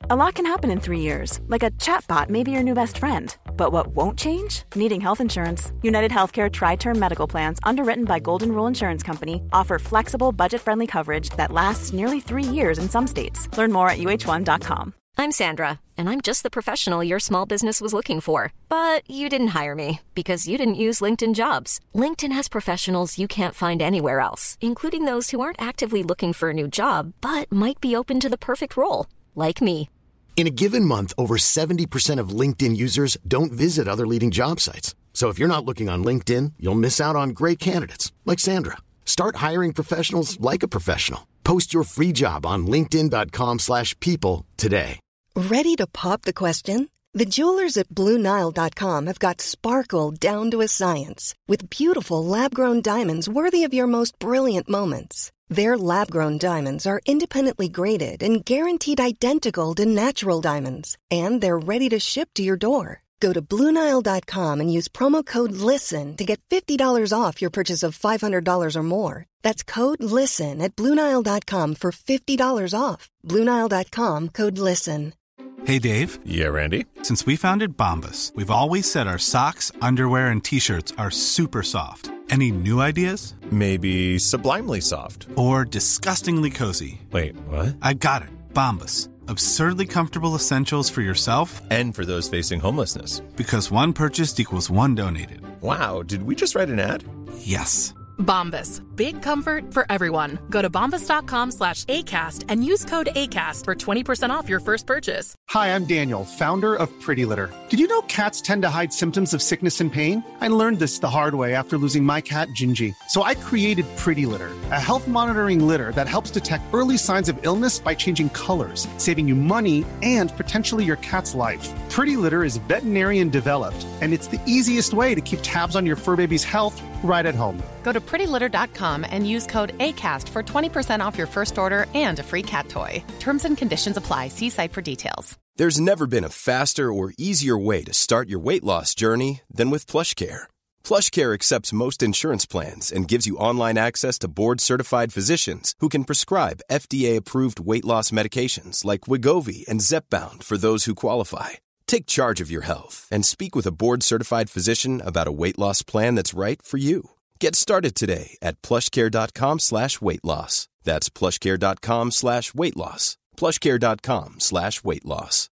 A lot can happen in 3 years, like a chatbot may be your new best friend. But what won't change? Needing health insurance. United Healthcare Tri-Term Medical Plans, underwritten by Golden Rule Insurance Company, offer flexible, budget-friendly coverage that lasts nearly 3 years in some states. Learn more at uh1.com. I'm Sandra, and I'm just the professional your small business was looking for. But you didn't hire me because you didn't use LinkedIn Jobs. LinkedIn has professionals you can't find anywhere else, including those who aren't actively looking for a new job, but might be open to the perfect role, like me. In a given month, over 70% of LinkedIn users don't visit other leading job sites. So if you're not looking on LinkedIn, you'll miss out on great candidates like Sandra. Start hiring professionals like a professional. Post your free job on linkedin.com/people today. Ready to pop the question? The jewelers at BlueNile.com have got sparkle down to a science with beautiful lab-grown diamonds worthy of your most brilliant moments. Their lab-grown diamonds are independently graded and guaranteed identical to natural diamonds, and they're ready to ship to your door. Go to BlueNile.com and use promo code LISTEN to get $50 off your purchase of $500 or more. That's code LISTEN at BlueNile.com for $50 off. BlueNile.com, code LISTEN. Hey, Dave. Yeah, Randy. Since we founded Bombas, we've always said our socks, underwear, and T-shirts are super soft. Any new ideas? Maybe sublimely soft. Or disgustingly cozy. Wait, what? I got it. Bombas. Absurdly comfortable essentials for yourself and for those facing homelessness. Because one purchased equals one donated. Wow, did we just write an ad? Yes. Bombas. Big comfort for everyone. Go to bombas.com/ACAST and use code ACAST for 20% off your first purchase. Hi, I'm Daniel, founder of Pretty Litter. Did you know cats tend to hide symptoms of sickness and pain? I learned this the hard way after losing my cat, Gingy. So I created Pretty Litter, a health monitoring litter that helps detect early signs of illness by changing colors, saving you money and potentially your cat's life. Pretty Litter is veterinarian developed, and it's the easiest way to keep tabs on your fur baby's health right at home. Go to prettylitter.com and use code ACAST for 20% off your first order and a free cat toy. Terms and conditions apply. See site for details. There's never been a faster or easier way to start your weight loss journey than with PlushCare. PlushCare accepts most insurance plans and gives you online access to board-certified physicians who can prescribe FDA-approved weight loss medications like Wegovy and Zepbound for those who qualify. Take charge of your health and speak with a board-certified physician about a weight loss plan that's right for you. Get started today at plushcare.com/weight-loss. That's plushcare.com/weight-loss. plushcare.com/weight-loss.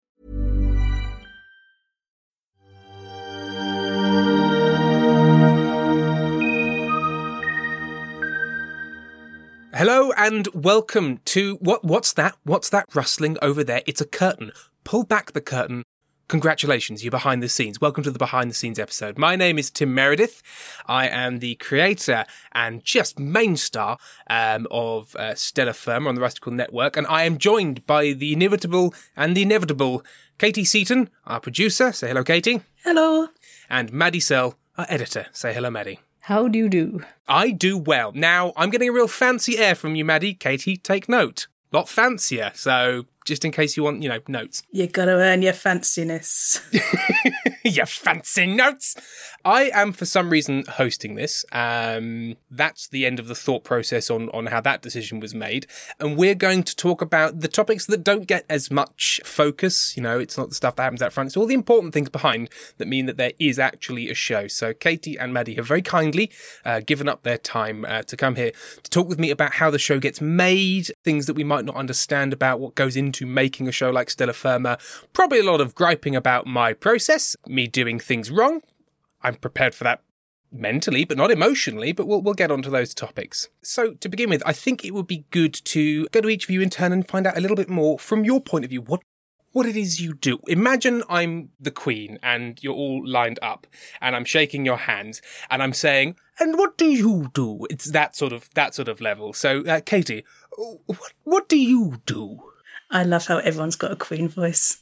Hello and welcome to... What's that? What's that rustling over there? It's a curtain. Pull back the curtain. Congratulations, you're behind the scenes. Welcome to the behind the scenes episode. My name is Tim Meredith. I am the creator and just main star of Stellar Firma on the Rustical Network, and I am joined by the inimitable and the inevitable Katie Seaton, our producer. Say hello, Katie. Hello. And Maddie Searle, our editor. Say hello, Maddie. How do you do? I do well. Now, I'm getting a real fancy air from you, Maddie. Katie, take note. A lot fancier, so just in case you want, notes. You gotta earn your fanciness. Your fancy notes! I am, for some reason, hosting this. That's the end of the thought process on how that decision was made. And we're going to talk about the topics that don't get as much focus. It's not the stuff that happens out front. It's all the important things behind that mean that there is actually a show. So Katie and Maddie have very kindly given up their time to come here to talk with me about how the show gets made, things that we might not understand about what goes into making a show like Stellar Firma. Probably a lot of griping about my process, me doing things wrong. I'm prepared for that mentally, but not emotionally, but we'll get onto those topics. So to begin with, I think it would be good to go to each of you in turn and find out a little bit more from your point of view, what it is you do. Imagine I'm the Queen and you're all lined up and I'm shaking your hands and I'm saying, and what do you do? It's that sort of level. So Katie, what do you do? I love how everyone's got a Queen voice.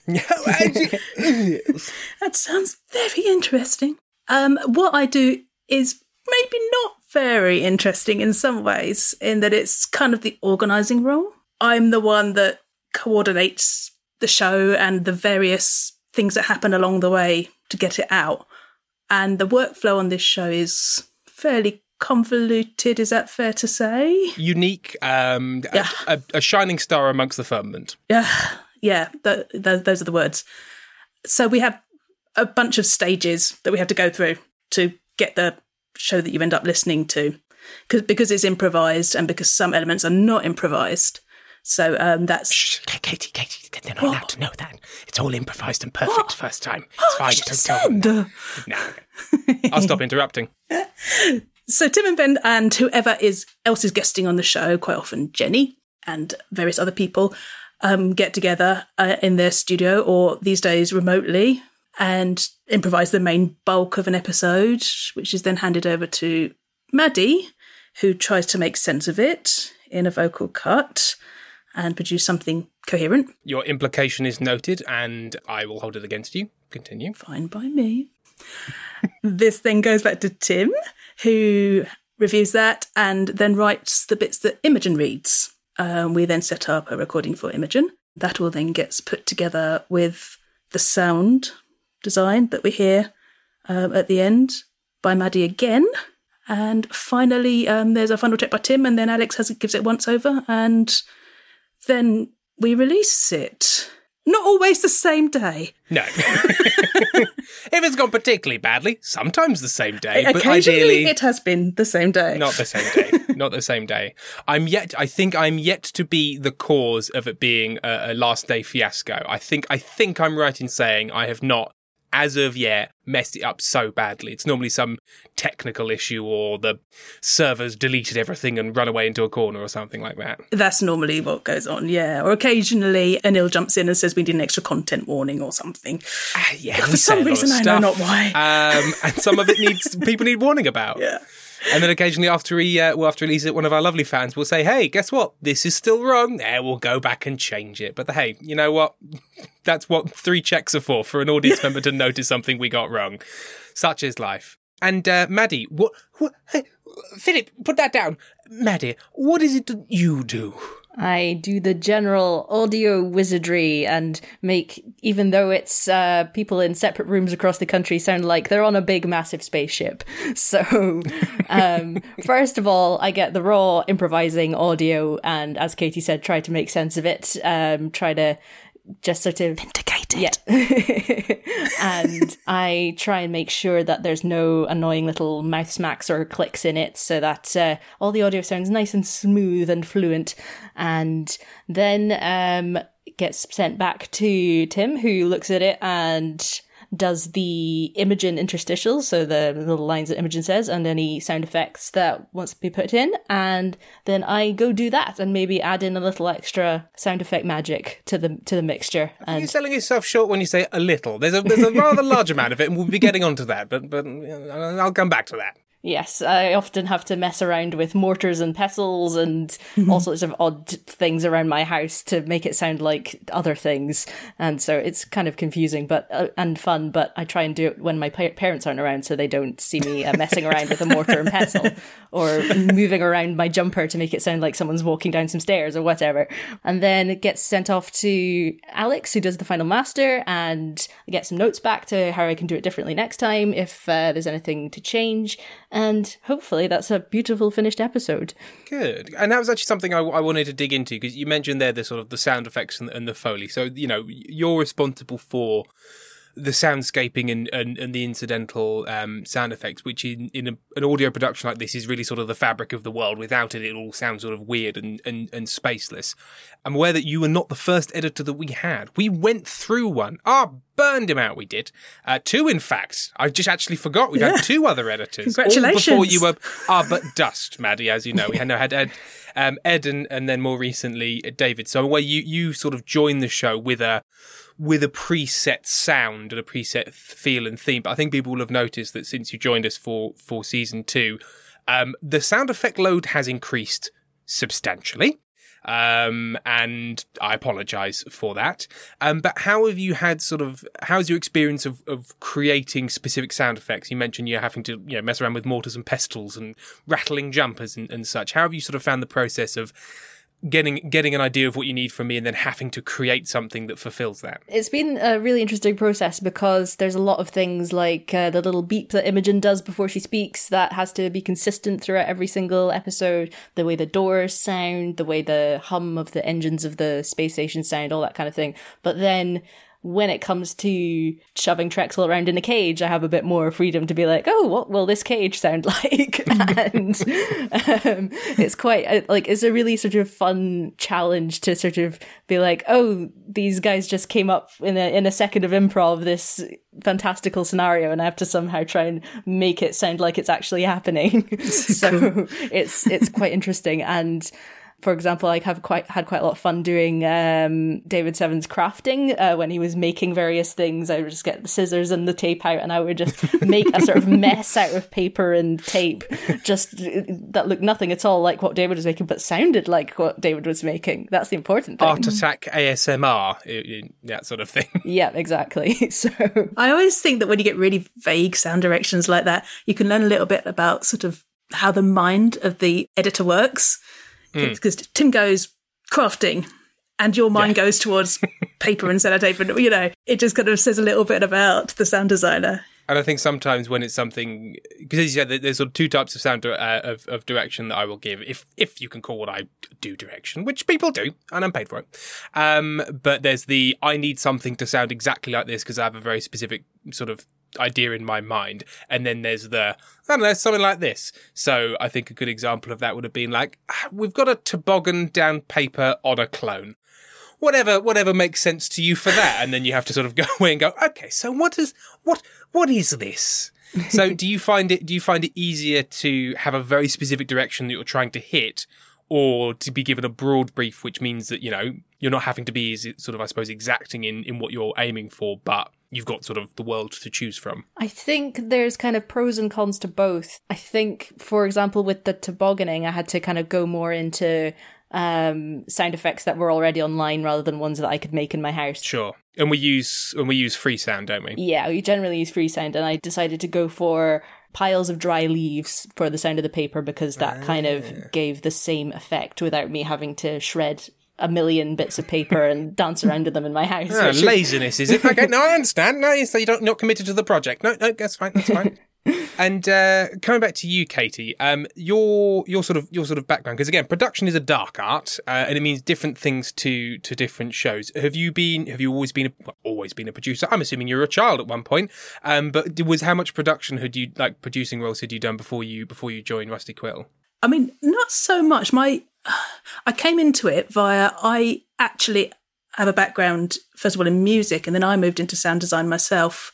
That sounds very interesting. What I do is maybe not very interesting in some ways, in that it's kind of the organising role. I'm the one that coordinates the show and the various things that happen along the way to get it out. And the workflow on this show is fairly convoluted, is that fair to say? Unique, a shining star amongst the firmament. Yeah, Yeah, those are the words. So we have a bunch of stages that we have to go through to get the show that you end up listening to, because it's improvised and because some elements are not improvised. So that's... Shh, Katie, they're not allowed to know that. It's all improvised and perfect first time. It's fine, don't tell them. No, okay. I'll stop interrupting. So Tim and Ben and whoever else is guesting on the show, quite often Jenny and various other people, get together in their studio or these days remotely and improvise the main bulk of an episode, which is then handed over to Maddie, who tries to make sense of it in a vocal cut and produce something coherent. Your implication is noted, and I will hold it against you. Continue. Fine by me. This then goes back to Tim, who reviews that and then writes the bits that Imogen reads. We then set up a recording for Imogen. That all then gets put together with the sound design that we hear at the end by Maddie again. And finally, there's a final check by Tim, and then Alex gives it once over, and then we release it. Not always the same day. No. If it's gone particularly badly, sometimes the same day. But occasionally ideally, it has been the same day. Not the same day. Not the same day. I think I'm yet to be the cause of it being a last day fiasco. I think I'm right in saying I have not, as of yet, messed it up so badly. It's normally some technical issue or the servers deleted everything and run away into a corner or something like that. That's normally what goes on, yeah. Or occasionally Anil jumps in and says we need an extra content warning or something. Yeah, for some reason I know not why. And some of it people need warning about. Yeah. And then occasionally after we release it, one of our lovely fans will say, hey, guess what? This is still wrong. We'll go back and change it. But hey, you know what? That's what 3 checks are for an audience member to notice something we got wrong. Such is life. And Maddie, what hey, Philip, put that down. Maddie, what is it that you do? I do the general audio wizardry and make, even though it's people in separate rooms across the country, sound like they're on a big, massive spaceship. So, first of all, I get the raw improvising audio and, as Katie said, try to make sense of it, try to just sort of vindicate it. Yeah. And I try and make sure that there's no annoying little mouth smacks or clicks in it so that all the audio sounds nice and smooth and fluent. And then gets sent back to Tim, who looks at it and does the Imogen interstitials, so the little lines that Imogen says, and any sound effects that wants to be put in, and then I go do that and maybe add in a little extra sound effect magic to the mixture. And you're selling yourself short when you say a little. There's a rather large amount of it, and we'll be getting onto that, but I'll come back to that. Yes, I often have to mess around with mortars and pestles and all sorts of odd things around my house to make it sound like other things. And so it's kind of confusing and fun, but I try and do it when my parents aren't around so they don't see me messing around with a mortar and pestle or moving around my jumper to make it sound like someone's walking down some stairs or whatever. And then it gets sent off to Alex, who does the final master, and I get some notes back to how I can do it differently next time if there's anything to change. And hopefully that's a beautiful finished episode. Good. And that was actually something I wanted to dig into, because you mentioned there the sort of the sound effects and the Foley. So, you know, you're responsible for the soundscaping and the incidental sound effects, which in an audio production like this is really sort of the fabric of the world. Without it, it all sounds sort of weird and spaceless. I'm aware that you were not the first editor that we had. We went through one. Burned him out, we did. 2, in fact. I just actually forgot. We've had 2 other editors. Congratulations. All before you were but dust, Maddie, as you know. We had Ed and then more recently David. So where you sort of joined the show with a preset sound and a preset feel and theme. But I think people will have noticed that since you joined us for season 2, the sound effect load has increased substantially. And I apologise for that. But how's your experience of creating specific sound effects? You mentioned you're having to mess around with mortars and pestles and rattling jumpers and such. How have you sort of found the process of getting an idea of what you need from me and then having to create something that fulfills that? It's been a really interesting process because there's a lot of things like the little beep that Imogen does before she speaks that has to be consistent throughout every single episode, the way the doors sound, the way the hum of the engines of the space station sound, all that kind of thing. But then when it comes to shoving Trexel around in a cage, I have a bit more freedom to be like, oh, what will this cage sound like? And it's quite, it's a really sort of fun challenge to sort of be like, oh, these guys just came up in a second of improv this fantastical scenario and I have to somehow try and make it sound like it's actually happening. So it's quite interesting. And for example, I had quite a lot of fun doing David Seven's crafting when he was making various things. I would just get the scissors and the tape out, and I would just make a sort of mess out of paper and tape, just that looked nothing at all like what David was making, but sounded like what David was making. That's the important thing. Art Attack ASMR, that sort of thing. Yeah, exactly. So I always think that when you get really vague sound directions like that, you can learn a little bit about sort of how the mind of the editor works. Because Tim goes crafting and your mind goes towards paper and sellotape and, it just kind of says a little bit about the sound designer. And I think sometimes when it's something, because as you said, there's sort of two types of sound of direction that I will give, if you can call what I do direction, which people do, and I'm paid for it. But there's the, I need something to sound exactly like this because I have a very specific sort of idea in my mind, and then there's something like this. So I think a good example of that would have been like, we've got a toboggan down paper on a clone. Whatever makes sense to you for that, and then you have to sort of go away and go, okay, so what is this? So do you find it easier to have a very specific direction that you're trying to hit, or to be given a broad brief, which means that you're not having to be as sort of, I suppose, exacting in what you're aiming for, but you've got sort of the world to choose from? I think there's kind of pros and cons to both. I think, for example, with the tobogganing, I had to kind of go more into sound effects that were already online rather than ones that I could make in my house. Sure. And we use Freesound, don't we? Yeah, we generally use Freesound, and I decided to go for piles of dry leaves for the sound of the paper because that kind of gave the same effect without me having to shred a million bits of paper and dance around with them in my house. Laziness, is it? Okay, no, I understand. No, so you're not committed to the project. No, that's fine. And coming back to you, Katie, your sort of background, because again, production is a dark art, and it means different things to different shows. Have you always been a producer? I'm assuming you were a child at one point. But how much production had you, like producing roles, had you done before you joined Rusty Quill? I mean, not so much. I came into it via, I actually have a background, first of all, in music, and then I moved into sound design myself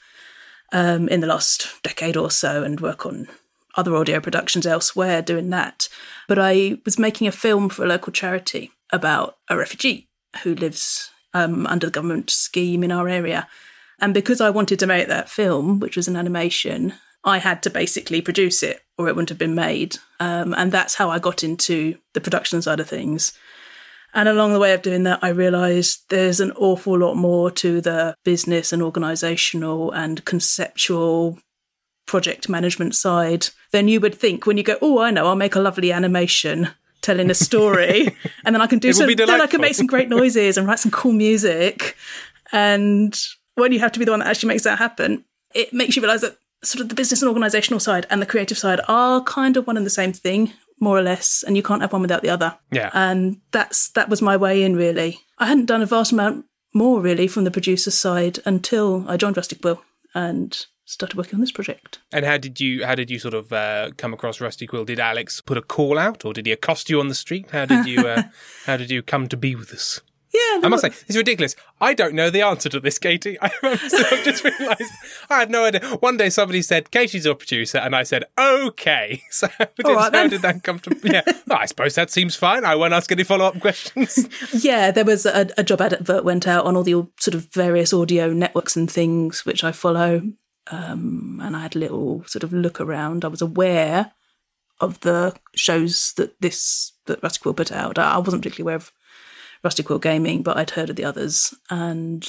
in the last decade or so and work on other audio productions elsewhere doing that. But I was making a film for a local charity about a refugee who lives under the government scheme in our area. And because I wanted to make that film, which was an animation, I had to basically produce it or it wouldn't have been made. And that's how I got into the production side of things. And along the way of doing that, I realised there's an awful lot more to the business and organisational and conceptual project management side than you would think when you go, oh, I know, I'll make a lovely animation telling a story and then I can then I can make some great noises and write some cool music. And when you have to be the one that actually makes that happen, it makes you realise that sort of the business and organisational side and the creative side are kind of one and the same thing, more or less, and you can't have one without the other. Yeah. And that was my way in, really. I hadn't done a vast amount more, really, from the producer side until I joined Rusty Quill and started working on this project. And how did you sort of come across Rusty Quill? Did Alex put a call out, or did he accost you on the street? How did you come to be with us? Yeah, I must say, it's ridiculous. I don't know the answer to this, Katie. I've just realised I had no idea. One day somebody said, Katie's your producer, and I said, okay. So how did that come to... Yeah, well, I suppose that seems fine. I won't ask any follow-up questions. Yeah, there was a job advert went out on all the sort of various audio networks and things, which I follow, and I had a little sort of look around. I was aware of the shows that Rusty Quill put out. I wasn't particularly aware of Rusty Quill Gaming, but I'd heard of the others. And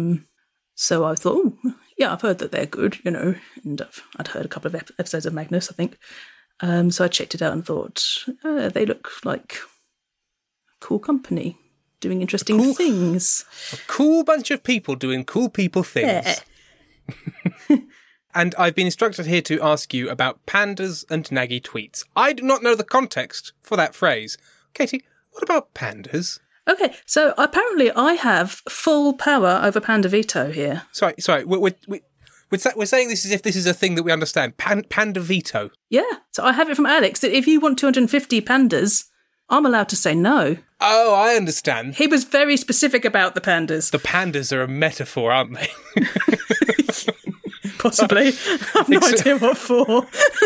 so I thought, yeah, I've heard that they're good, and I'd heard a couple of episodes of Magnus, I think. So I checked it out and thought, they look like cool company, doing interesting things. A cool bunch of people doing cool people things. Yeah. And I've been instructed here to ask you about pandas and naggy tweets. I do not know the context for that phrase. Katie, what about pandas? Okay, so apparently I have full power over Panda Veto here. Sorry. We're saying this as if this is a thing that we understand. Panda Veto. Yeah, so I have it from Alex that if you want 250 pandas, I'm allowed to say no. Oh, I understand. He was very specific about the pandas. The pandas are a metaphor, aren't they? Possibly. I've no idea what for.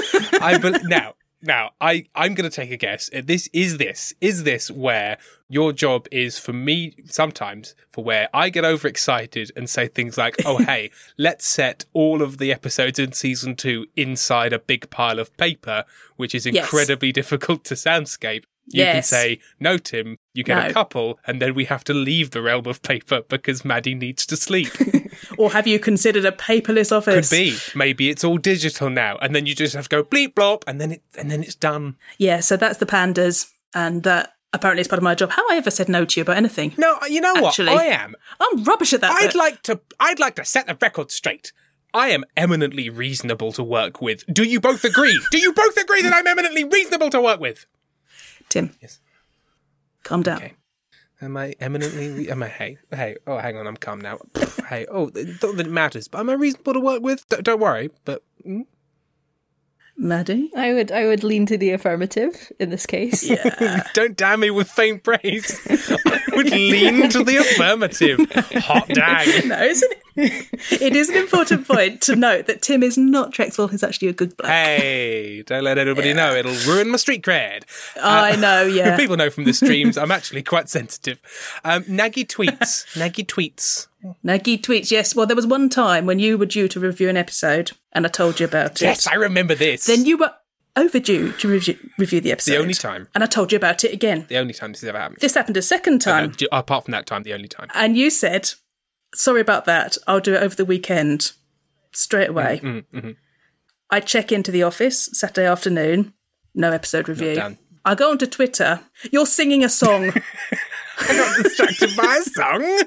Now, I'm going to take a guess. Is this where your job is for me sometimes, for where I get overexcited and say things like, oh, hey, let's set all of the episodes in season 2 inside a big pile of paper, which is incredibly difficult to soundscape. You can say, no, Tim, you get a couple, and then we have to leave the realm of paper because Maddie needs to sleep. Or have you considered a paperless office? Could be. Maybe it's all digital now, and then you just have to go bleep blop, and then it's done. Yeah, so that's the pandas, and that apparently is part of my job. How I ever said no to you about anything? No, you know Actually, what? I am. I'm rubbish at that. I'd like to set the record straight. I am eminently reasonable to work with. Do you both agree? Do you both agree that I'm eminently reasonable to work with? Tim. Yes. Calm down. Okay. Am I eminently... Hey, oh, hang on, I'm calm now. Hey, not that it matters, but am I reasonable to work with? Don't worry, but... Maddie? I would lean to the affirmative in this case. Yeah. Don't damn me with faint praise. I would lean to the affirmative. Hot dang. No, it is an important point to note that Tim is not Trexel, he's actually a good bloke. Hey, don't let anybody know. It'll ruin my street cred. I know, yeah. People know from the streams, I'm actually quite sensitive. Naggy tweets. Naggy tweets, yes. Well, there was one time when you were due to review an episode, and I told you about it. Yes, I remember this. Then you were overdue to review the episode. The only time. And I told you about it again. The only time this has ever happened. This happened a second time. No, apart from that time, the only time. And you said, sorry about that, I'll do it over the weekend. Straight away. Mm-hmm. I check into the office Saturday afternoon, no episode review. Not done. I go onto Twitter, you're singing a song. I got distracted by a song.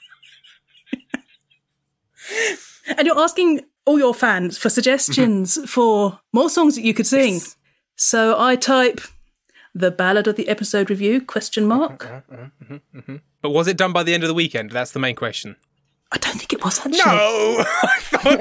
And you're asking all your fans for suggestions for more songs that you could sing. Yes. So I type the ballad of the episode review, ? But was it done by the end of the weekend? That's the main question. I don't think it was, actually. No! I thought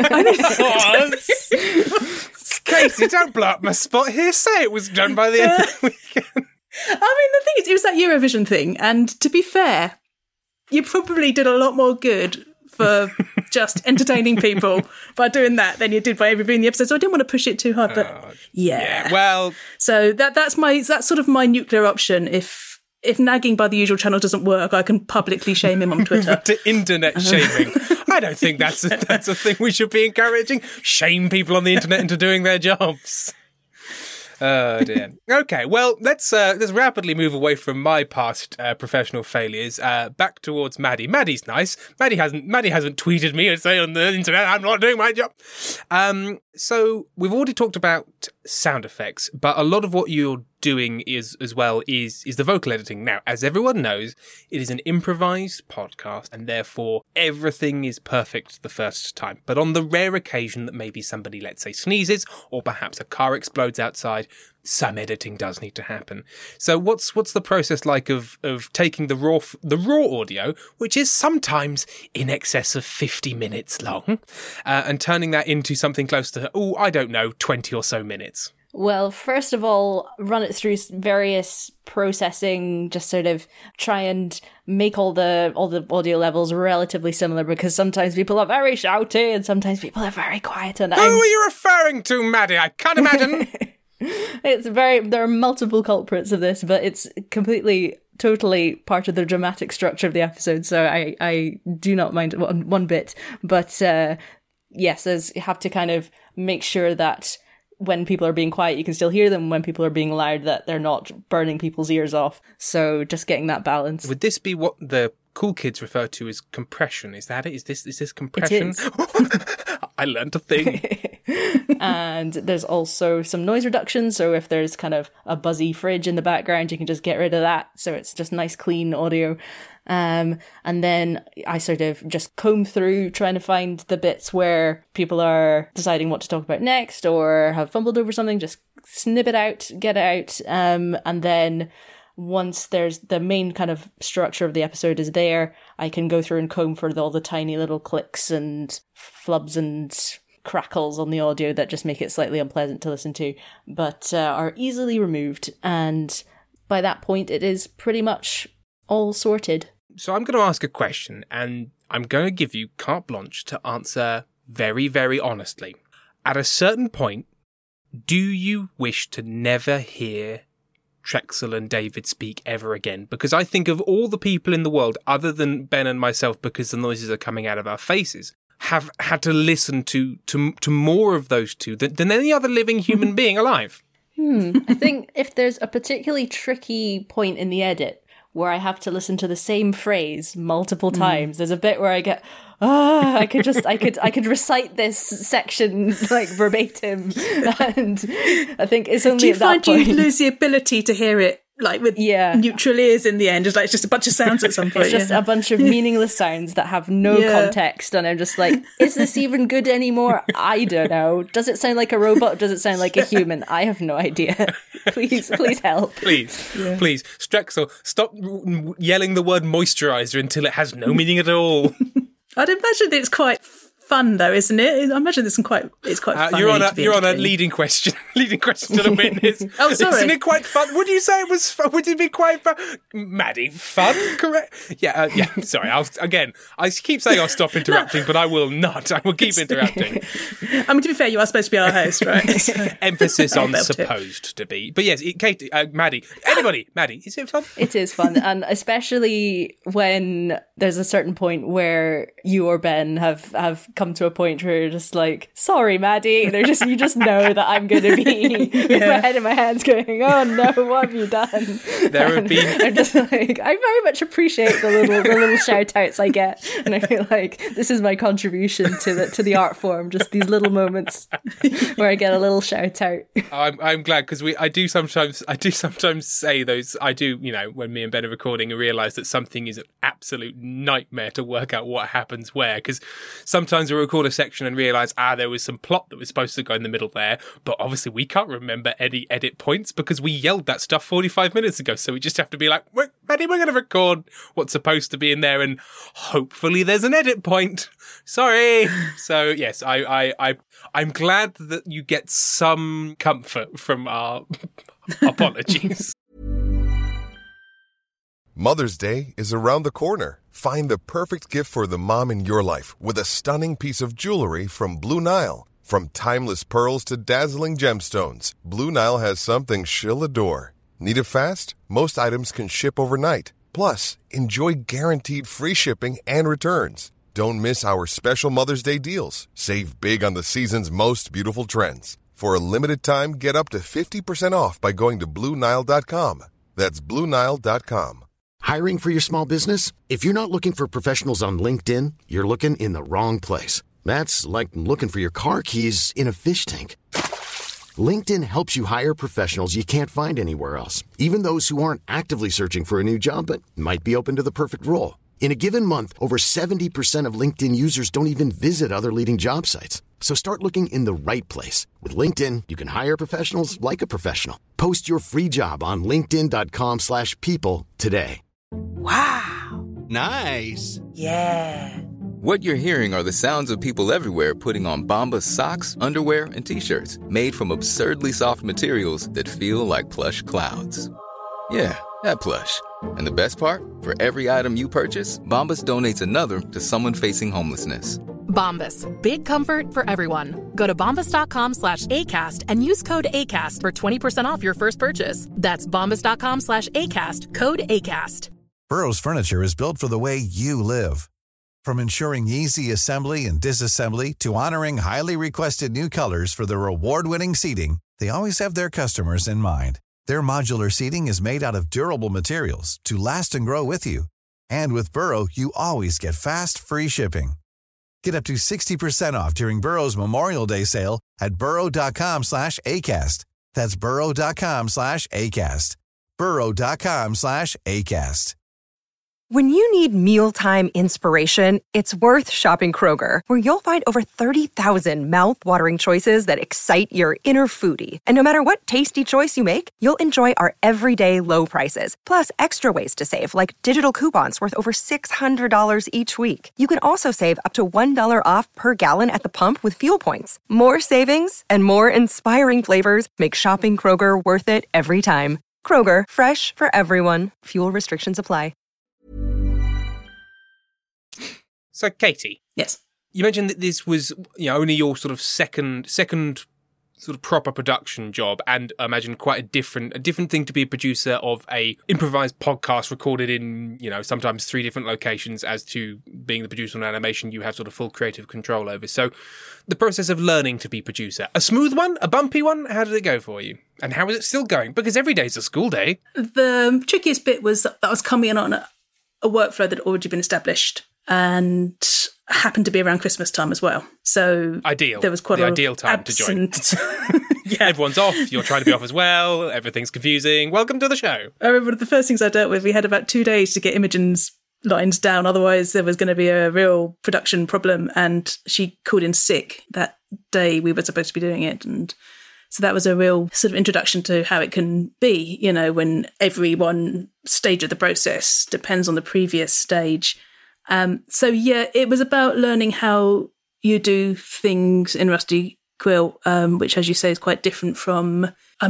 it was. Casey, don't blow up my spot here. Say it was done by the end of the weekend. I mean, the thing is, it was that Eurovision thing. And to be fair, you probably did a lot more good for just entertaining people by doing that than you did by reviewing the episode. So I didn't want to push it too hard, but yeah. Well, so that's sort of my nuclear option. If nagging by the usual channel doesn't work, I can publicly shame him on Twitter. To internet shaming. I don't think that's a thing we should be encouraging. Shame people on the internet into doing their jobs. Oh dear. Okay, well, let's rapidly move away from my past professional failures back towards Maddie. Maddie's nice. Maddie hasn't tweeted me and say on the internet I'm not doing my job. So we've already talked about sound effects, but a lot of what you're doing is the vocal editing. Now, as everyone knows, it is an improvised podcast, and therefore everything is perfect the first time. But on the rare occasion that maybe somebody, let's say, sneezes, or perhaps a car explodes outside, some editing does need to happen. So what's the process like of taking the raw audio, which is sometimes in excess of 50 minutes long, and turning that into something close to 20 or so minutes? Well, first of all, run it through various processing, just sort of try and make all the audio levels relatively similar, because sometimes people are very shouty and sometimes people are very quiet. And who are you referring to, Maddie? I can't imagine. There are multiple culprits of this, but it's totally part of the dramatic structure of the episode, so I do not mind one bit. But yes, you have to kind of make sure that when people are being quiet, you can still hear them. When people are being loud, that they're not burning people's ears off. So just getting that balance. Would this be what the cool kids refer to as compression? Is that it? Is this compression? It is. I learned a thing. And there's also some noise reduction. So if there's kind of a buzzy fridge in the background, you can just get rid of that. So it's just nice, clean audio. And then I sort of just comb through trying to find the bits where people are deciding what to talk about next or have fumbled over something, just snip it out, get it out. And then once there's the main kind of structure of the episode is there, I can go through and comb for all the tiny little clicks and flubs and crackles on the audio that just make it slightly unpleasant to listen to, but are easily removed. And by that point, it is pretty much all sorted. So I'm going to ask a question, and I'm going to give you carte blanche to answer very, very honestly. At a certain point, do you wish to never hear Trexel and David speak ever again? Because I think of all the people in the world, other than Ben and myself, because the noises are coming out of our faces, have had to listen to more of those two than any other living human being alive. I think if there's a particularly tricky point in the edit where I have to listen to the same phrase multiple times, there's a bit where I get, I could recite this section like verbatim, and I think it's only. Do you at that find point you lose the ability to hear it like with neutral ears in the end? It's like it's just a bunch of sounds at some point. It's just a bunch of meaningless sounds that have no context, and I'm just like, is this even good anymore? I don't know. Does it sound like a robot? Or does it sound like a human? I have no idea. Please help. Please. Strexel, stop yelling the word moisturizer until it has no meaning at all. I'd imagine that it's quite fun, though, isn't it? I imagine it's quite funny. You're on a leading question to the witness. Oh, sorry. Isn't it quite fun? Would you say it was fun? Would it be quite fun? Maddie, fun? Correct? Yeah. Sorry. I keep saying I'll stop interrupting, but I will not. I will keep interrupting. I mean, to be fair, you are supposed to be our host, right? So. Emphasis on supposed to be. But yes, Katie, Maddie, anybody, Maddie, is it fun? It is fun, and especially when there's a certain point where you or Ben have come to a point where you're just like, sorry, Maddie. You just know that I'm going to be with my head in my hands going, oh no, what have you done? There have been... I'm just like, I very much appreciate the little shout outs I get, and I feel like this is my contribution to the art form, just these little moments where I get a little shout out. I'm glad, because I do sometimes say those. I do, when me and Ben are recording, I realise that something is an absolute nightmare to work out what happens where, because sometimes we record a section and realise, there was some plot that was supposed to go in the middle there, but obviously we can't remember any edit points because we yelled that stuff 45 minutes ago, so we just have to be like, Maddie, we're going to record what's supposed to be in there, and hopefully there's an edit point. Sorry. So yes, I'm glad that you get some comfort from our apologies. Mother's Day is around the corner. Find the perfect gift for the mom in your life with a stunning piece of jewelry from Blue Nile. From timeless pearls to dazzling gemstones, Blue Nile has something she'll adore. Need it fast? Most items can ship overnight. Plus, enjoy guaranteed free shipping and returns. Don't miss our special Mother's Day deals. Save big on the season's most beautiful trends. For a limited time, get up to 50% off by going to BlueNile.com. That's BlueNile.com. Hiring for your small business? If you're not looking for professionals on LinkedIn, you're looking in the wrong place. That's like looking for your car keys in a fish tank. LinkedIn helps you hire professionals you can't find anywhere else, even those who aren't actively searching for a new job but might be open to the perfect role. In a given month, over 70% of LinkedIn users don't even visit other leading job sites. So start looking in the right place. With LinkedIn, you can hire professionals like a professional. Post your free job on linkedin.com/people today. Wow. Nice. Yeah. What you're hearing are the sounds of people everywhere putting on Bombas socks, underwear, and T-shirts made from absurdly soft materials that feel like plush clouds. Yeah, that plush. And the best part? For every item you purchase, Bombas donates another to someone facing homelessness. Bombas. Big comfort for everyone. Go to bombas.com/ACAST and use code ACAST for 20% off your first purchase. That's bombas.com/ACAST. Code ACAST. Burrow's furniture is built for the way you live. From ensuring easy assembly and disassembly to honoring highly requested new colors for their award-winning seating, they always have their customers in mind. Their modular seating is made out of durable materials to last and grow with you. And with Burrow, you always get fast, free shipping. Get up to 60% off during Burrow's Memorial Day sale at burrow.com/ACAST. That's burrow.com/ACAST. burrow.com/ACAST. When you need mealtime inspiration, it's worth shopping Kroger, where you'll find over 30,000 mouth-watering choices that excite your inner foodie. And no matter what tasty choice you make, you'll enjoy our everyday low prices, plus extra ways to save, like digital coupons worth over $600 each week. You can also save up to $1 off per gallon at the pump with fuel points. More savings and more inspiring flavors make shopping Kroger worth it every time. Kroger, fresh for everyone. Fuel restrictions apply. So, Katie. Yes. You mentioned that this was, only your sort of second sort of proper production job, and I imagine quite a different thing to be a producer of a improvised podcast recorded in, sometimes 3 different locations, as to being the producer on animation you have sort of full creative control over. So the process of learning to be producer, a smooth one, a bumpy one, how did it go for you? And how is it still going? Because every day's a school day. The trickiest bit was that I was coming in on a workflow that had already been established, and happened to be around Christmas time as well. So ideal. There was quite the a ideal time to join. Yeah. Everyone's off. You're trying to be off as well. Everything's confusing. Welcome to the show. I remember the first things I dealt with, we had about 2 days to get Imogen's lines down. Otherwise, there was going to be a real production problem. And she called in sick that day we were supposed to be doing it. And so that was a real sort of introduction to how it can be, when every one stage of the process depends on the previous stage. It was about learning how you do things in Rusty Quill, which, as you say, is quite different from,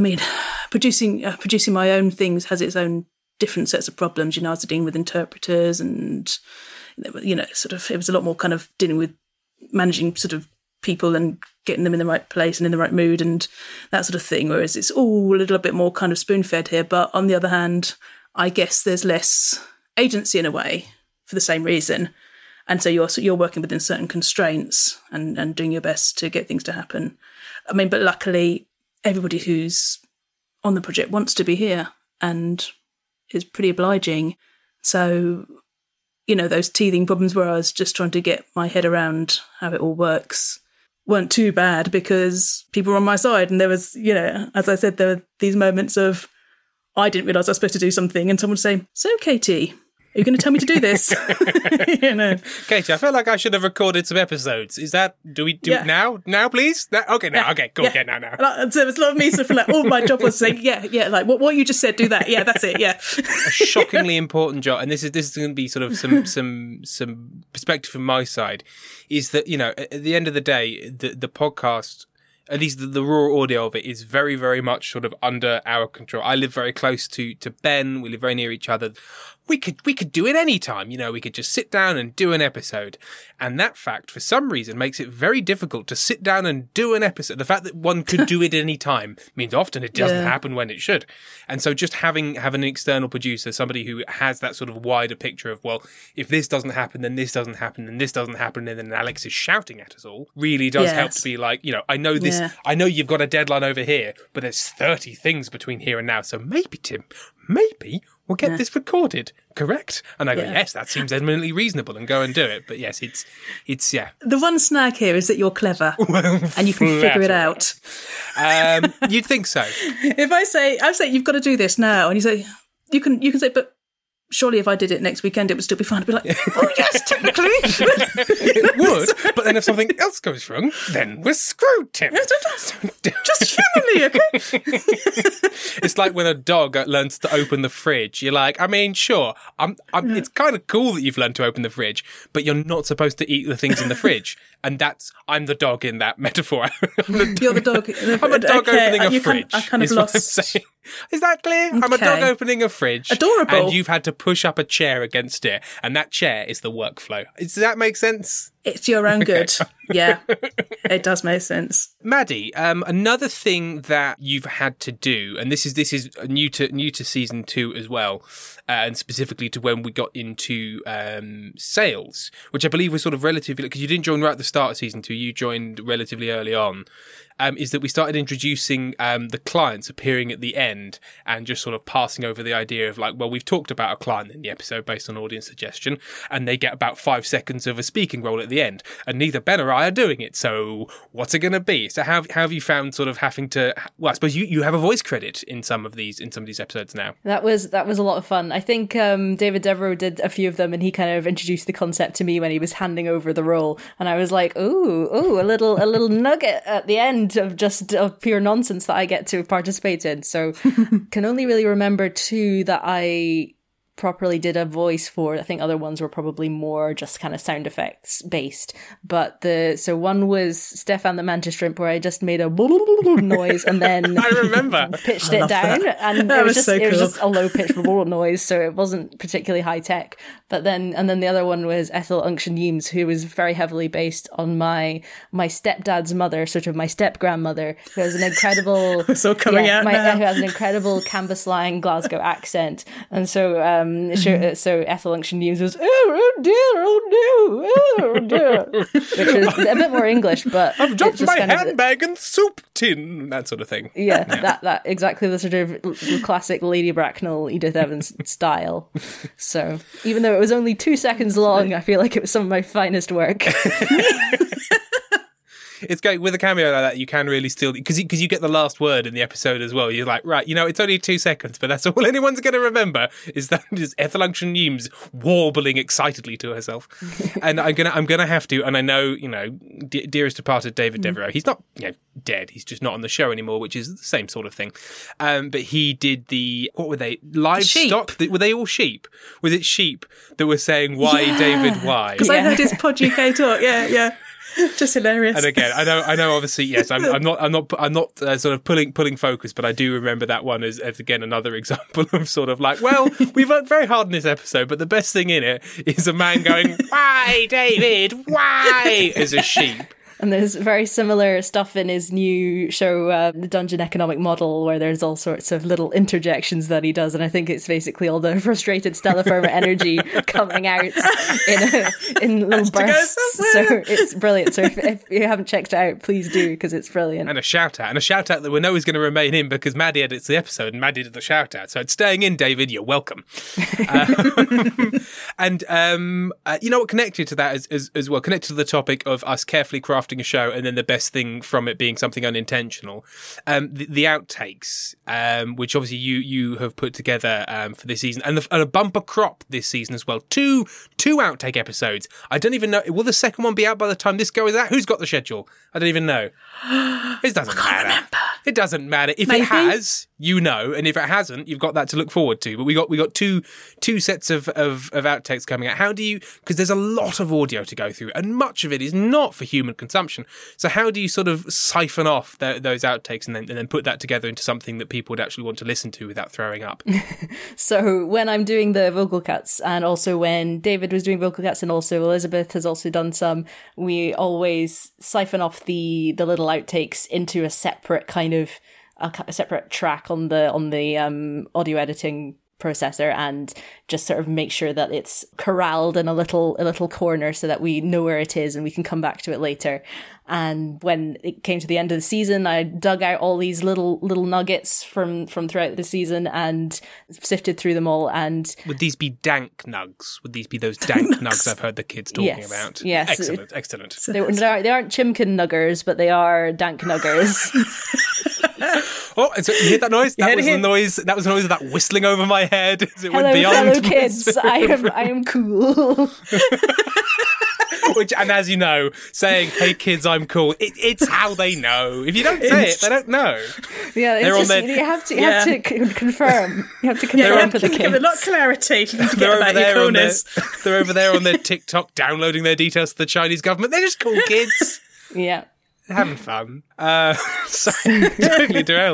producing my own things has its own different sets of problems. I was dealing with interpreters and, it was a lot more kind of dealing with managing sort of people and getting them in the right place and in the right mood and that sort of thing. Whereas it's all a little bit more kind of spoon-fed here. But on the other hand, I guess there's less agency in a way, for the same reason, and so you're working within certain constraints and doing your best to get things to happen. But luckily, everybody who's on the project wants to be here and is pretty obliging. So, those teething problems where I was just trying to get my head around how it all works weren't too bad because people were on my side, and there was, as I said, there were these moments of I didn't realise I was supposed to do something, and someone would say, "So, Katie, are you going to tell me to do this?" Katie, I feel like I should have recorded some episodes. Is that, do we do it now? Now, please? Okay, now. Yeah. Okay, cool. Yeah, now. So there's a lot of me, so for all my job was saying, like what you just said, do that. Yeah, that's it, yeah. A shockingly important job, and this is going to be sort of some perspective from my side, is that, at the end of the day, the podcast, at least the raw audio of it, is very, very much sort of under our control. I live very close to Ben. We live very near each other. We could do it any time. We could just sit down and do an episode. And that fact, for some reason, makes it very difficult to sit down and do an episode. The fact that one could do it any time means often it doesn't happen when it should. And so just having an external producer, somebody who has that sort of wider picture of, well, if this doesn't happen, then this doesn't happen, and this doesn't happen, and then Alex is shouting at us all, really does help to be like, I know this, I know you've got a deadline over here, but there's 30 things between here and now. So maybe, Tim, we'll get this recorded, correct? And I go, yes, that seems eminently reasonable, and go and do it. But yes, it's. The one snag here is that you're clever and you can figure it out. You'd think so. If I say you've got to do this now, and you say you can say, but surely if I did it next weekend, it would still be fine. I'd be like, oh yes, technically. It would, but then if something else goes wrong, then we're screwed, Tim. Just humanly, okay? It's like when a dog learns to open the fridge. You're like, sure, it's kind of cool that you've learned to open the fridge, but you're not supposed to eat the things in the fridge. And I'm the dog in that metaphor. You're the dog. I'm a dog opening a fridge. I kind of lost. What I'm saying. Is that clear? Okay. I'm a dog opening a fridge. Adorable. And you've had to push up a chair against it. And that chair is the workflow. Does that make sense? It's your own good. Yeah, it does make sense. Maddie, another thing that you've had to do, and this is new to season 2 as well, and specifically to when we got into sales, which I believe was sort of relatively, because you didn't join right at the start of season 2, you joined relatively early on. Is that we started introducing the clients appearing at the end and just sort of passing over the idea of like, well, we've talked about a client in the episode based on audience suggestion, and they get about 5 seconds of a speaking role at the end, and neither Ben or I are doing it. So what's it going to be? So how have you found sort of having to? Well, I suppose you have a voice credit in some of these episodes now. That was a lot of fun. I think David Devereaux did a few of them, and he kind of introduced the concept to me when he was handing over the role, and I was like, ooh, a little nugget at the end of pure nonsense that I get to participate in. So can only really remember two that I properly did a voice for. I think other ones were probably more just kind of sound effects based. But so one was Stefan the Mantis Shrimp, where I just made a noise and then I remember pitched it down, and it was just a low pitched noise, so it wasn't particularly high tech. But then the other one was Ethel Unction Yeames, who was very heavily based on my stepdad's mother, sort of my step grandmother, who has an incredible who has an incredible canvas line Glasgow accent, and so Ethel Unction Yeames was oh dear, which was a bit more English, but I've dropped my handbag and soup tin, that sort of thing. Yeah. That exactly the sort of classic Lady Bracknell, Edith Evans style. So even though it was only 2 seconds long, I feel like it was some of my finest work. It's great with a cameo like that. You can really still, because you get the last word in the episode as well. You're like, right, it's only 2 seconds, but that's all anyone's going to remember is Ethel Unction Yeames warbling excitedly to herself. And I'm gonna have to. And I know, dearest departed David Devereaux. He's not dead. He's just not on the show anymore, which is the same sort of thing. But he did what were they? Livestock? Were they all sheep? Was it sheep that were saying why David why? Because I heard his Pod UK talk. Yeah. Just hilarious. And again, I know. Obviously, yes. I'm not sort of pulling focus, but I do remember that one as again another example of sort of like, well, we've worked very hard in this episode, but the best thing in it is a man going, "Why, David? Why?" as a sheep. And there's very similar stuff in his new show, The Dungeon Economic Model, where there's all sorts of little interjections that he does. And I think it's basically all the frustrated Stella Firma energy coming out in little bursts. So it's brilliant. So if you haven't checked it out, please do, because it's brilliant. And a shout out that we know is going to remain in because Maddie edits the episode and Maddie did the shout out. So it's staying in, David. You're welcome. And connected to that as well, connected to the topic of us carefully crafting a show and then the best thing from it being something unintentional, the outtakes, which obviously you have put together for this season, and a bumper crop this season as well. Two outtake episodes. I don't even know, will the second one be out by the time this goes out? Who's got the schedule? I don't even know. It doesn't matter. Remember. It doesn't matter. If Maybe. It has, and if it hasn't, you've got that to look forward to. But we got two sets of outtakes coming out. How do you, because there's a lot of audio to go through, and much of it is not for human consumption. So how do you sort of siphon off those outtakes and then put that together into something that people would actually want to listen to without throwing up? So when I'm doing the vocal cuts, and also when David was doing vocal cuts, and also Elizabeth has also done some, we always siphon off the little outtakes into a separate kind of a separate track on the audio editing processor, and just sort of make sure that it's corralled in a little corner so that we know where it is and we can come back to it later. And when it came to the end of the season, I dug out all these little nuggets from throughout the season and sifted through them all. And would these be dank nugs? Would these be those dank nugs I've heard the kids talking about? Yes. Excellent. They aren't chimkin nuggers, but they are dank nuggers. Oh, so you hear that noise? That was the noise. That was the noise of that whistling over my head. As it went beyond hello, kids. I am cool. Which, and as you know, saying "Hey kids, I'm cool," it's how they know. If you don't say it, they don't know. Yeah, you have to confirm. You have to confirm for the kids. Give a lot of clarity. They're over there on their TikTok, downloading their details to the Chinese government. They're just cool kids. Yeah. Having fun. Sorry, totally derailed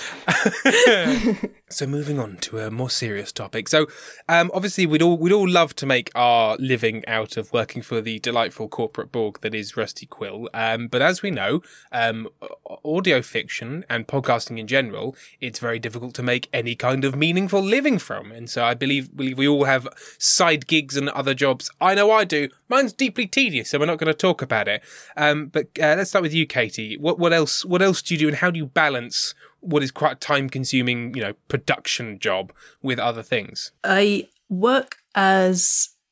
that. So moving on to a more serious topic. So obviously we'd all love to make our living out of working for the delightful corporate Borg that is Rusty Quill. But as we know, audio fiction and podcasting in general, it's very difficult to make any kind of meaningful living from. And so I believe we all have side gigs and other jobs. I know I do. Mine's deeply tedious, so we're not going to talk about it. But let's start with you, Katie. What else do you do, and how do you balance what is quite a time-consuming, production job with other things? I work as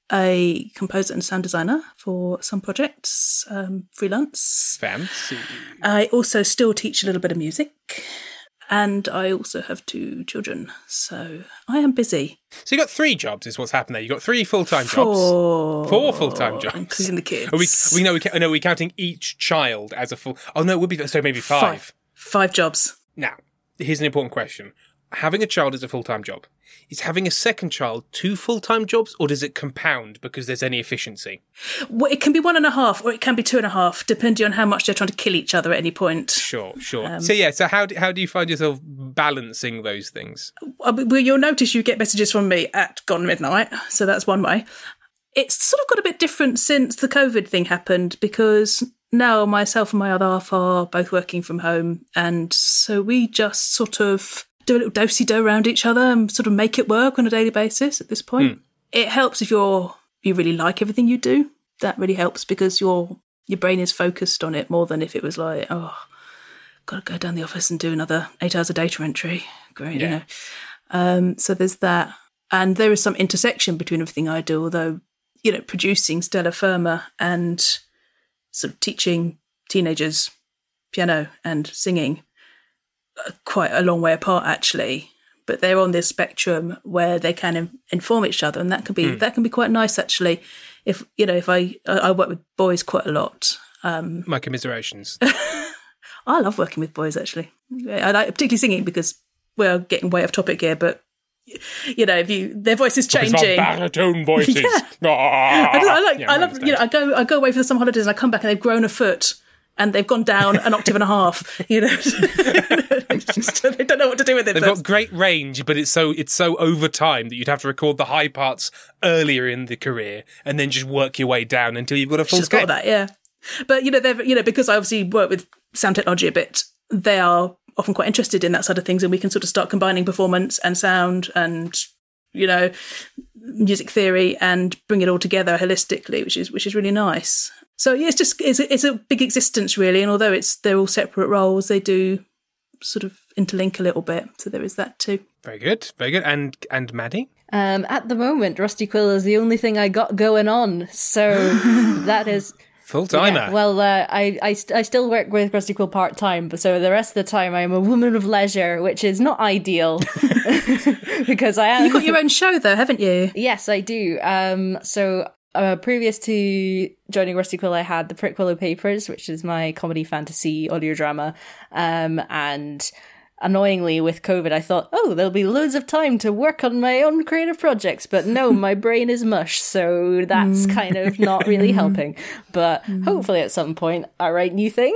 a composer and sound designer for some projects, freelance. Fancy. I also still teach a little bit of music, and I also have 2 children, so I am busy. So you got 3 jobs is what's happened there. You got 3 full-time jobs. 4 full-time jobs. Including the kids. Are we counting each child as a full... Oh, no, it would be... So maybe 5. 5 jobs. Now, here's an important question. Having a child is a full-time job. Is having a second child 2 full-time jobs, or does it compound because there's any efficiency? Well, it can be 1.5, or it can be 2.5, depending on how much they're trying to kill each other at any point. Sure. So how do you find yourself balancing those things? Well, you'll notice you get messages from me at gone midnight, so that's one way. It's sort of got a bit different since the COVID thing happened, because now myself and my other half are both working from home, and so we just sort of do a little do-si-do around each other and sort of make it work on a daily basis at this point. It helps if you really like everything you do. That really helps because your brain is focused on it more than if it was like, oh, got to go down the office and do another 8 hours of data entry. Great, you know. So there's that. And there is some intersection between everything I do, although, you know, producing Stella Firma and sort of teaching teenagers piano and singing quite a long way apart, actually, but they're on this spectrum where they can inform each other, and that can be quite nice, actually. If I work with boys quite a lot. My commiserations. I love working with boys, actually. I like particularly singing because we're getting way off topic here, but you know, their voice is changing. It's our baritone voices. I go away for some holidays and I come back and they've grown a foot. And they've gone down an octave and a half, you know. They don't know what to do with it. They've got great range, but it's so over time that you'd have to record the high parts earlier in the career and then just work your way down until you've got a full scale. Got that, yeah. But because I obviously work with sound technology a bit, they are often quite interested in that side of things, and we can sort of start combining performance and sound and, you know, music theory and bring it all together holistically, which is really nice. So yeah, it's a big existence, really, and although they're all separate roles, they do sort of interlink a little bit. So there is that too. Very good. And Maddie? At the moment, Rusty Quill is the only thing I got going on. So that is full-timer. Yeah, well, I still work with Rusty Quill part-time, but so the rest of the time I'm a woman of leisure, which is not ideal because I am. You've got your own show though, haven't you? Yes, I do. Previous to joining Rusty Quill, I had the Prickwillow Papers, which is my comedy fantasy audio drama. And annoyingly, with COVID, I thought, there'll be loads of time to work on my own creative projects. But no, my brain is mush, so that's kind of not really helping. But hopefully at some point I write new things, ?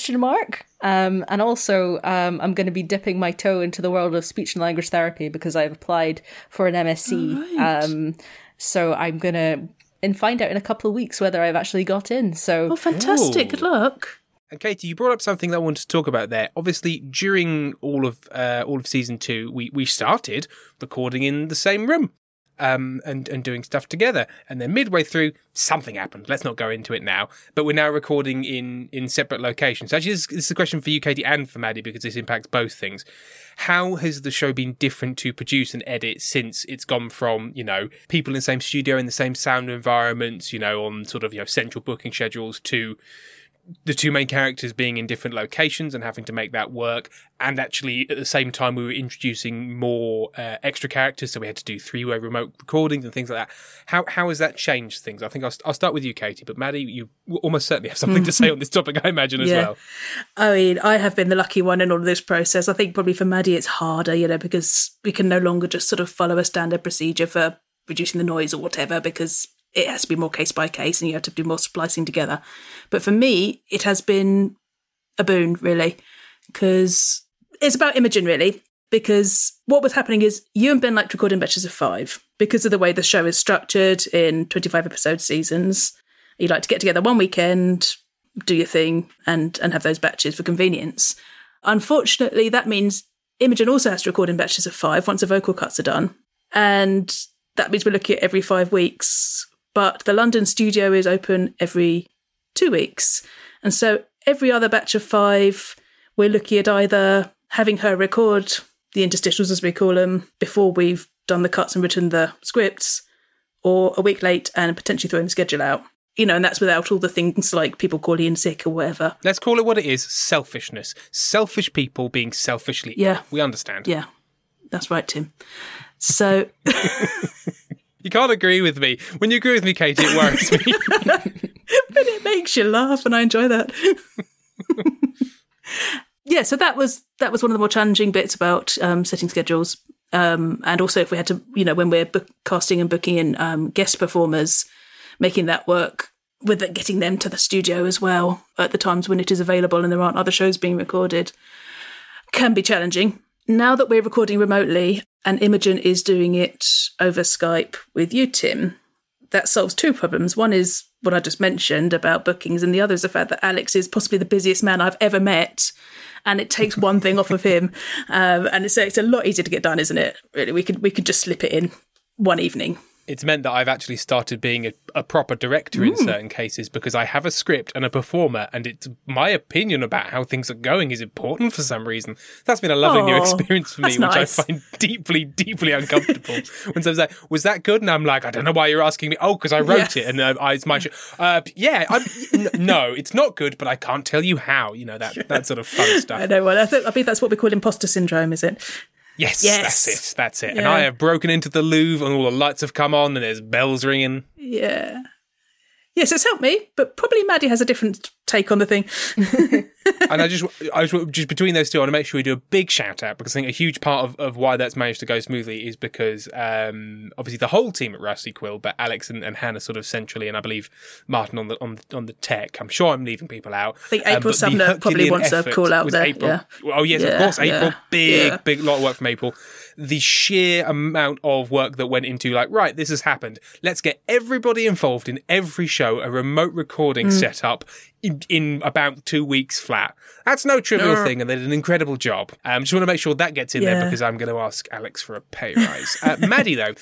And also, I'm going to be dipping my toe into the world of speech and language therapy because I've applied for an MSc. Right. So I'm going to find out in a couple of weeks whether I've actually got in. So, fantastic. Good luck. And Katie, you brought up something that I wanted to talk about there. Obviously, during all of season 2, we started recording in the same room and doing stuff together. And then midway through, something happened. Let's not go into it now. But we're now recording in separate locations. Actually, this is a question for you, Katie, and for Maddie, because this impacts both things. How has the show been different to produce and edit since it's gone from, you know, people in the same studio, in the same sound environments, you know, on sort of, you know, central booking schedules, to the 2 main characters being in different locations and having to make that work? And actually, at the same time, we were introducing more extra characters, so we had to do 3-way remote recordings and things like that. How has that changed things? I think I'll start with you, Katie, but Maddie, you almost certainly have something to say on this topic, I imagine, as well. I mean, I have been the lucky one in all of this process. I think probably for Maddie it's harder, you know, because we can no longer just sort of follow a standard procedure for reducing the noise or whatever, because it has to be more case by case and you have to do more splicing together. But for me, it has been a boon, really, because it's about Imogen, really, because what was happening is you and Ben like to record in batches of 5 because of the way the show is structured in 25-episode seasons. You like to get together one weekend, do your thing, and have those batches for convenience. Unfortunately, that means Imogen also has to record in batches of 5 once the vocal cuts are done. And that means we're looking at every 5 weeks. But the London studio is open every 2 weeks. And so every other batch of 5, we're looking at either having her record the interstitials, as we call them, before we've done the cuts and written the scripts, or a week late and potentially throwing the schedule out. You know, and that's without all the things like people calling in sick or whatever. Let's call it what it is, selfishness. Selfish people being selfishly ill. We understand. Yeah, that's right, Tim. So... You can't agree with me. When you agree with me, Katie, it worries me. But it makes you laugh, and I enjoy that. Yeah, so that was one of the more challenging bits about setting schedules. And also if we had to, you know, when we're casting and booking in guest performers, making that work with it, getting them to the studio as well at the times when it is available and there aren't other shows being recorded, can be challenging. Now that we're recording remotely and Imogen is doing it over Skype with you, Tim, that solves two problems. One is what I just mentioned about bookings, and the other is the fact that Alex is possibly the busiest man I've ever met, and it takes one thing off of him. And it's a lot easier to get done, isn't it? Really, we could just slip it in one evening. It's meant that I've actually started being a proper director in certain cases because I have a script and a performer, and it's my opinion about how things are going is important for some reason. That's been a lovely new experience for me, which nice. I find deeply, deeply uncomfortable. When someone's like, was that good? And I'm like, I don't know why you're asking me. Oh, because I wrote it and it's my show. No, it's not good, but I can't tell you how. You know, that sort of fun stuff. I know. Well, I think that's what we call imposter syndrome, is it? Yes, that's it. Yeah. And I have broken into the Louvre and all the lights have come on and there's bells ringing. Yeah. Yes, it's helped me, but probably Maddie has a different take on the thing. And I just between those two, I want to make sure we do a big shout out because I think a huge part of why that's managed to go smoothly is because obviously the whole team at Rusty Quill, but Alex and Hannah sort of centrally, and I believe Martin on the tech. I'm sure I'm leaving people out. I think April Sumner probably wants a call out there. April. Yeah. Oh yes, of course, April. Big lot of work from April. The sheer amount of work that went into like, right, this has happened. Let's get everybody involved in every show, a remote recording setup in about 2 weeks flat. That's no trivial thing, and they did an incredible job. Just want to make sure that gets in there because I'm going to ask Alex for a pay rise. Maddie, though,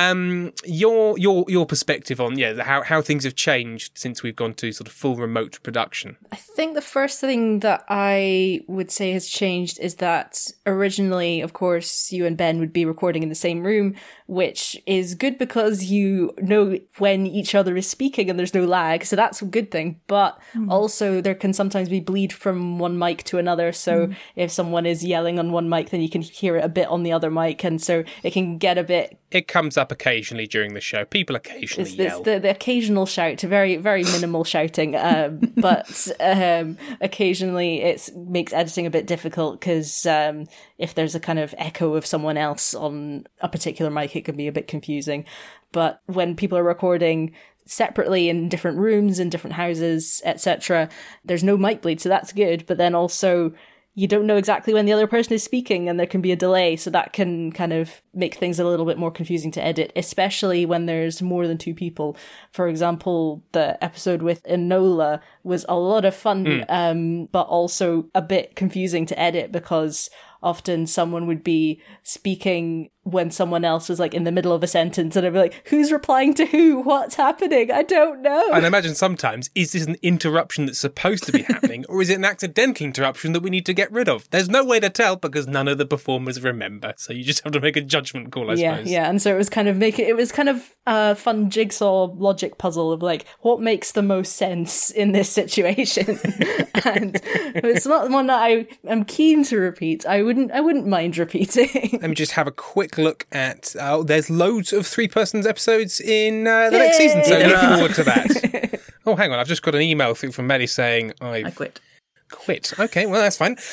your perspective on how things have changed since we've gone to sort of full remote production. I think the first thing that I would say has changed is that originally, of course, you and Ben would be recording in the same room, which is good because you know when each other is speaking and there's no lag, so that's a good thing. But also there can sometimes be bleed from one mic to another, so if someone is yelling on one mic, then you can hear it a bit on the other mic, and so it can get a bit... It comes up occasionally during the show. People occasionally yell. It's the occasional shout, very, very minimal shouting, but occasionally it makes editing a bit difficult because if there's a kind of echo of someone else on a particular mic, it can be a bit confusing. But when people are recording separately in different rooms, in different houses, etc., there's no mic bleed, so that's good. But then also you don't know exactly when the other person is speaking and there can be a delay, so that can kind of make things a little bit more confusing to edit, especially when there's more than two people. For example, the episode with Enola was a lot of fun, but also a bit confusing to edit because often someone would be speaking when someone else was like in the middle of a sentence and I'd be like, who's replying to who? What's happening? I don't know. And I imagine sometimes, is this an interruption that's supposed to be happening or is it an accidental interruption that we need to get rid of? There's no way to tell because none of the performers remember. So you just have to make a judgment call, I suppose. Yeah. And so it was kind of a fun jigsaw logic puzzle of like, what makes the most sense in this situation? And it's not one that I'm keen to repeat. I wouldn't mind repeating. Let me just have a quick look at there's loads of 3-persons episodes in the next season, so look forward to that. Oh, hang on, I've just got an email through from Maddie saying I quit. Okay, well that's fine.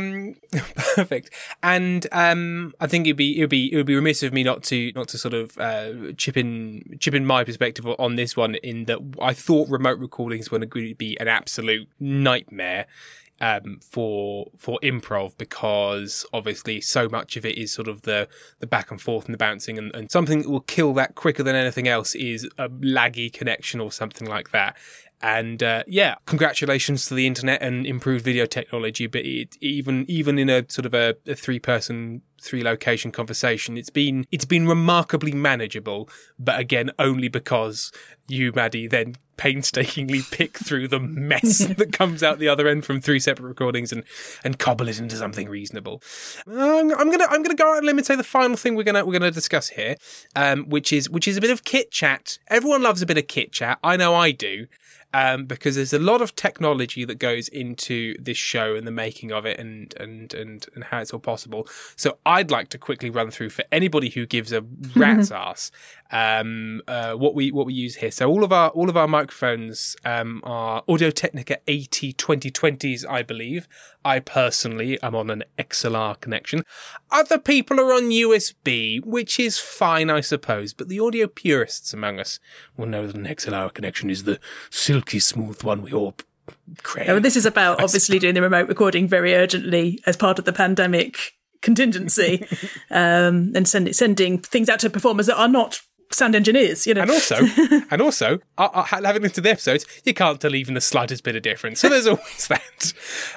Perfect. And I think it would be remiss of me not to sort of chip in my perspective on this one, in that I thought remote recordings were going to be an absolute nightmare for improv, because obviously so much of it is sort of the back and forth and the bouncing, and something that will kill that quicker than anything else is a laggy connection or something like that. And congratulations to the internet and improved video technology, but even in a sort of a 3-person, 3-location conversation, it's been remarkably manageable, but again only because you, Maddie, then painstakingly pick through the mess that comes out the other end from 3 separate recordings and cobble it into something reasonable. I'm gonna go out on a limb and say the final thing we're gonna discuss here, which is a bit of kit chat. Everyone loves a bit of kit chat. I know I do. Because there's a lot of technology that goes into this show and the making of it and how it's all possible. So I'd like to quickly run through for anybody who gives a rat's ass what we use here. So all of our microphones are Audio-Technica 80 2020s, I believe. I personally am on an XLR connection. Other people are on USB, which is fine, I suppose. But the audio purists among us will know that an XLR connection is the silky smooth one we all crave. This is about obviously doing the remote recording very urgently as part of the pandemic contingency, and sending things out to performers that are not sound engineers, you know. And also, having listened to the episodes, you can't tell even the slightest bit of difference. So there's always that.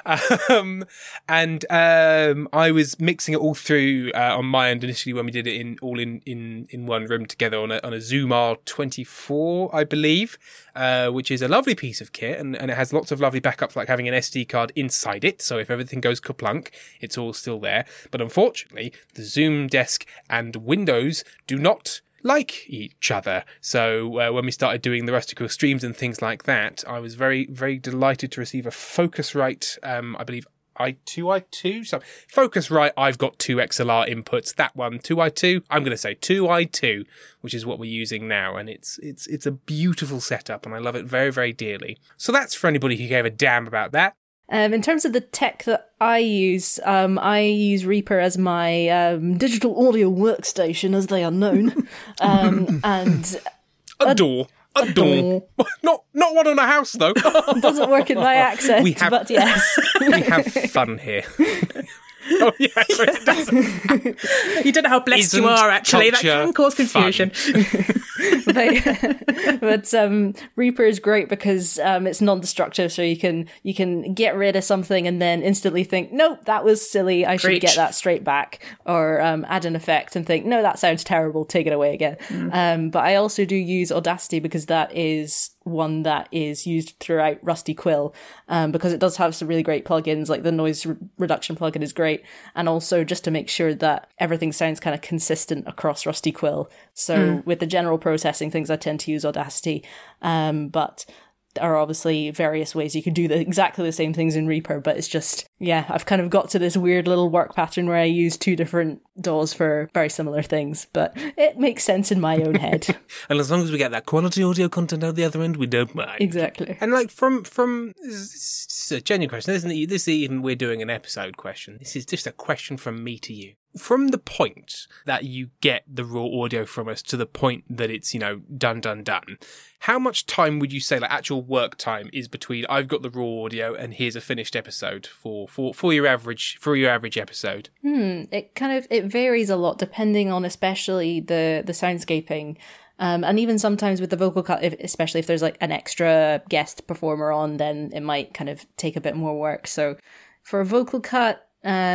I was mixing it all through on my end initially when we did it in one room together on a Zoom R24, I believe, which is a lovely piece of kit, and it has lots of lovely backups, like having an SD card inside it. So if everything goes kaplunk, it's all still there. But unfortunately, the Zoom desk and Windows do not like each other. So when we started doing the Rusty Quill streams and things like that, I was very, very delighted to receive a Focusrite, I believe i2. So Focusrite, I've got 2 XLR inputs. That one, 2i2. I'm going to say 2i2, which is what we're using now, and it's a beautiful setup, and I love it very, very dearly. So that's for anybody who gave a damn about that. In terms of the tech that I use Reaper as my digital audio workstation, as they are known, and a door. Not one on a house though. Doesn't work in my accent, but yes, we have fun here. Oh yeah, it doesn't. You don't know how blessed you are. Actually, that can cause confusion. but Reaper is great because it's non-destructive, so you can get rid of something and then instantly think, nope, that was silly. I should get that straight back, or add an effect and think, no, that sounds terrible. Take it away again. But I also do use Audacity because that is one that is used throughout Rusty Quill, because it does have some really great plugins, like the noise reduction plugin is great, and also just to make sure that everything sounds kind of consistent across Rusty Quill. So with the general processing things, I tend to use Audacity, but there are obviously various ways you could do exactly the same things in Reaper, but it's just, I've kind of got to this weird little work pattern where I use 2 different DAWs for very similar things, but it makes sense in my own head. And as long as we get that quality audio content out the other end, we don't mind. Exactly. And like from this is a genuine question, isn't it? This isn't even we're doing an episode question. This is just a question from me to you. From the point that you get the raw audio from us to the point that it's, done, how much time would you say, like actual work time, is between I've got the raw audio and here's a finished episode for your average episode? It varies a lot depending on especially the soundscaping. And even sometimes with the vocal cut, especially if there's like an extra guest performer on, then it might kind of take a bit more work. So for a vocal cut,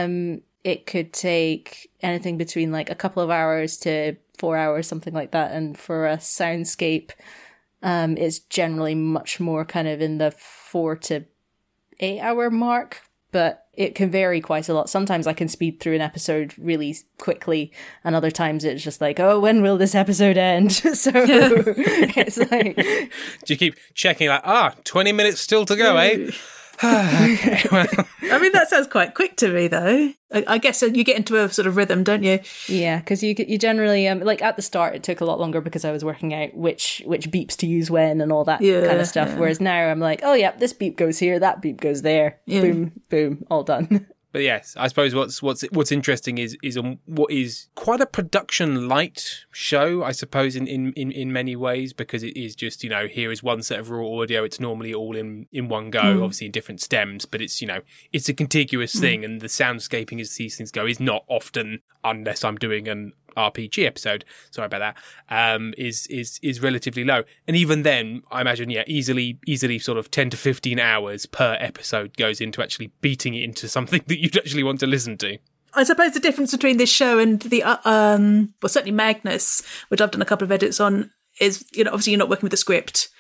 it could take anything between like a couple of hours to 4 hours, something like that. And for a soundscape, it's generally much more kind of in the 4 to 8 hour mark, but it can vary quite a lot. Sometimes I can speed through an episode really quickly, and other times it's just like, oh, when will this episode end? So it's like... Do you keep checking like, 20 minutes still to go, eh? Okay, well. I mean, that sounds quite quick to me, though. I guess you get into a sort of rhythm, don't you? Yeah, because you generally, like at the start, it took a lot longer because I was working out which beeps to use when and all that kind of stuff. Whereas now I'm like, oh yeah, this beep goes here, that beep goes there, boom, boom, all done. But yes, I suppose what's interesting is what is quite a production light show, I suppose, in many ways, because it is just, here is one set of raw audio. It's normally all in one go, obviously in different stems, but it's, it's a contiguous thing, and the soundscaping as these things go is not often, unless I'm doing an RPG episode, sorry about that, is relatively low. And even then, I imagine, easily sort of 10 to 15 hours per episode goes into actually beating it into something that you'd actually want to listen to. I suppose the difference between this show and the, certainly Magnus, which I've done a couple of edits on, is, obviously you're not working with a script.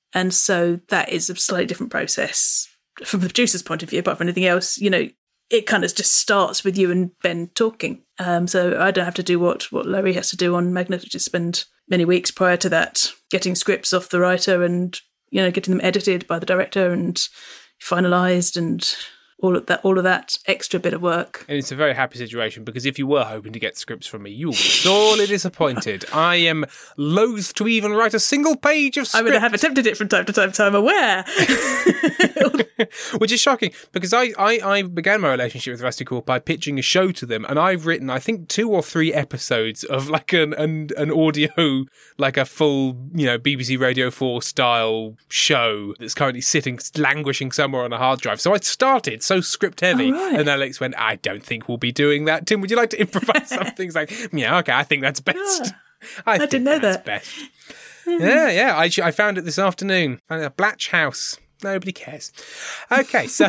And so that is a slightly different process from the producer's point of view, apart from anything else. You know, it kind of just starts with you and Ben talking. So I don't have to do what Larry has to do on Magnet, which is spend many weeks prior to that getting scripts off the writer and, you know, getting them edited by the director and finalised and all of that extra bit of work. And it's a very happy situation, because if you were hoping to get scripts from me, you will be sorely disappointed. I am loath to even write a single page of script. I would have attempted it from time to time, so I'm aware. Which is shocking, because I began my relationship with Rusty Quill by pitching a show to them, and I've written, I think, 2 or 3 episodes of like an audio, like a full, you know, BBC Radio 4 style show that's currently languishing somewhere on a hard drive. So I started so script heavy, and Alex went, I don't think we'll be doing that. Tim, would you like to improvise something? It's like, yeah, okay, I think that's best. I didn't know that. Best. Yeah. I found it this afternoon. Found it at Blatch House. Nobody cares. Okay, so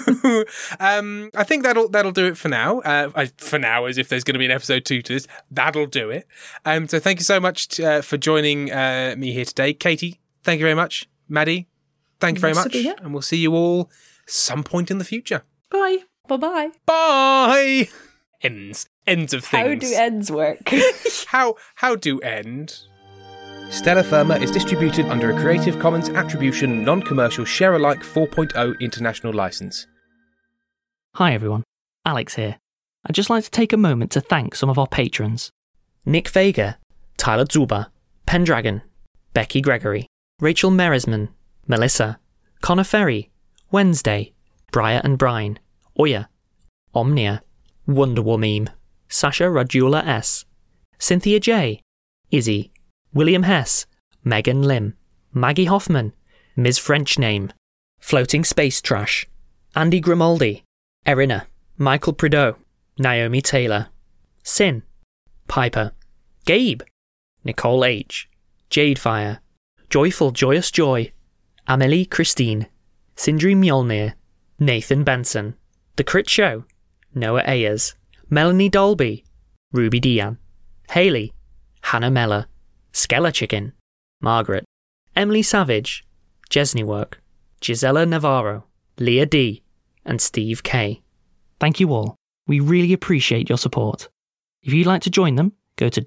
I think that'll do it for now. For now, as if there's going to be an episode 2 to this, that'll do it. So thank you so much for joining me here today, Katie. Thank you very much, Maddie. Thank you very much, and we'll see you all some point in the future. Bye. Bye-bye. Bye. Ends of things. How do ends work? How do end? Stella Firma is distributed under a Creative Commons Attribution Non-Commercial Share-alike 4.0 international license. Hi everyone, Alex here. I'd just like to take a moment to thank some of our patrons. Nick Vega, Tyler Zuba, Pendragon, Becky Gregory, Rachel Merisman, Melissa, Connor Ferry, Wednesday, Briar and Brine, Oya, Omnia, Wonder Woman, Sasha Radula S, Cynthia J, Izzy, William Hess, Megan Lim, Maggie Hoffman, Ms. French Name, Floating Space Trash, Andy Grimaldi, Erina, Michael Prideaux, Naomi Taylor, Sin, Piper, Gabe, Nicole H, Jadefire, Joyful Joyous Joy, Amelie Christine, Sindri Mjolnir, Nathan Benson, The Crit Show, Noah Ayers, Melanie Dolby, Ruby Dian, Haley, Hannah Meller, Skella Chicken, Margaret, Emily Savage, Jesney Work, Gisela Navarro, Leah D, and Steve K. Thank you all. We really appreciate your support. If you'd like to join them, go to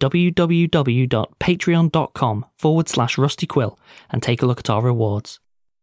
www.patreon.com/RustyQuill and take a look at our rewards.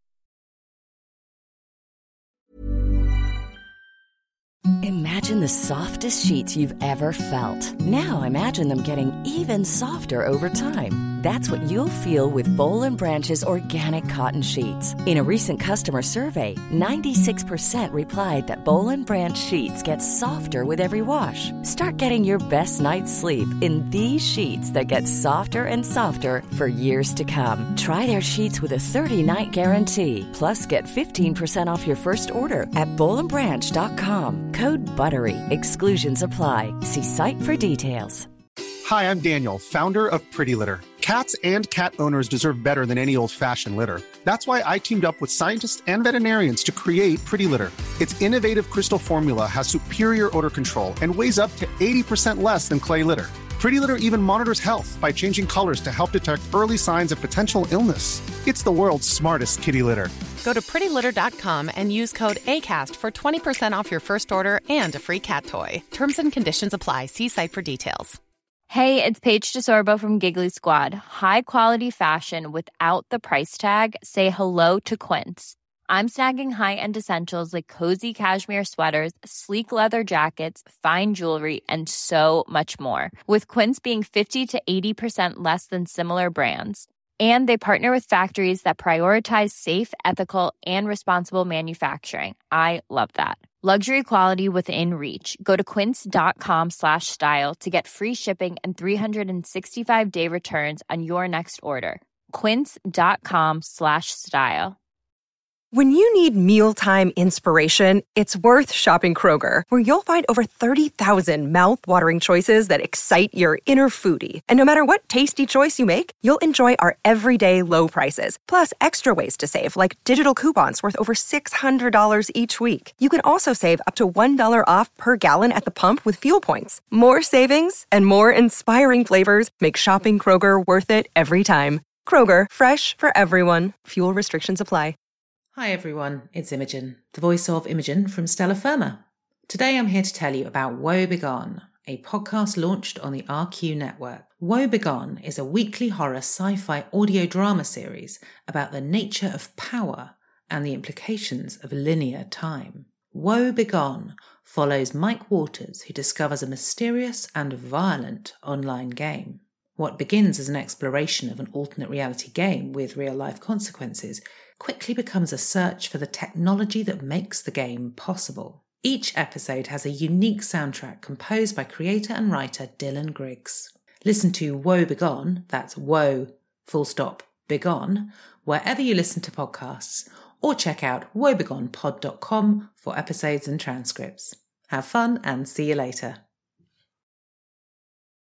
Imagine the softest sheets you've ever felt. Now imagine them getting even softer over time. That's what you'll feel with Boll & Branch's organic cotton sheets. In a recent customer survey, 96% replied that Boll & Branch sheets get softer with every wash. Start getting your best night's sleep in these sheets that get softer and softer for years to come. Try their sheets with a 30-night guarantee. Plus, get 15% off your first order at bollandbranch.com. Code BUTTERY. Exclusions apply. See site for details. Hi, I'm Daniel, founder of Pretty Litter. Cats and cat owners deserve better than any old-fashioned litter. That's why I teamed up with scientists and veterinarians to create Pretty Litter. Its innovative crystal formula has superior odor control and weighs up to 80% less than clay litter. Pretty Litter even monitors health by changing colors to help detect early signs of potential illness. It's the world's smartest kitty litter. Go to prettylitter.com and use code ACAST for 20% off your first order and a free cat toy. Terms and conditions apply. See site for details. Hey, it's Paige DeSorbo from Giggly Squad. High quality fashion without the price tag. Say hello to Quince. I'm snagging high-end essentials like cozy cashmere sweaters, sleek leather jackets, fine jewelry, and so much more. With Quince being 50 to 80% less than similar brands. And they partner with factories that prioritize safe, ethical, and responsible manufacturing. I love that. Luxury quality within reach. Go to quince.com/style to get free shipping and 365-day returns on your next order. Quince.com/style. When you need mealtime inspiration, it's worth shopping Kroger, where you'll find over 30,000 mouth-watering choices that excite your inner foodie. And no matter what tasty choice you make, you'll enjoy our everyday low prices, plus extra ways to save, like digital coupons worth over $600 each week. You can also save up to $1 off per gallon at the pump with fuel points. More savings and more inspiring flavors make shopping Kroger worth it every time. Kroger, fresh for everyone. Fuel restrictions apply. Hi everyone, it's Imogen, the voice of Imogen from Stella Firma. Today I'm here to tell you about Woe Begone, a podcast launched on the RQ network. Woe Begone is a weekly horror sci-fi audio drama series about the nature of power and the implications of linear time. Woe Begone follows Mike Waters, who discovers a mysterious and violent online game. What begins as an exploration of an alternate reality game with real-life consequences quickly becomes a search for the technology that makes the game possible. Each episode has a unique soundtrack composed by creator and writer Dylan Griggs. Listen to Woe Begone, that's Woe, Begone, wherever you listen to podcasts, or check out woebegonepod.com for episodes and transcripts. Have fun and see you later.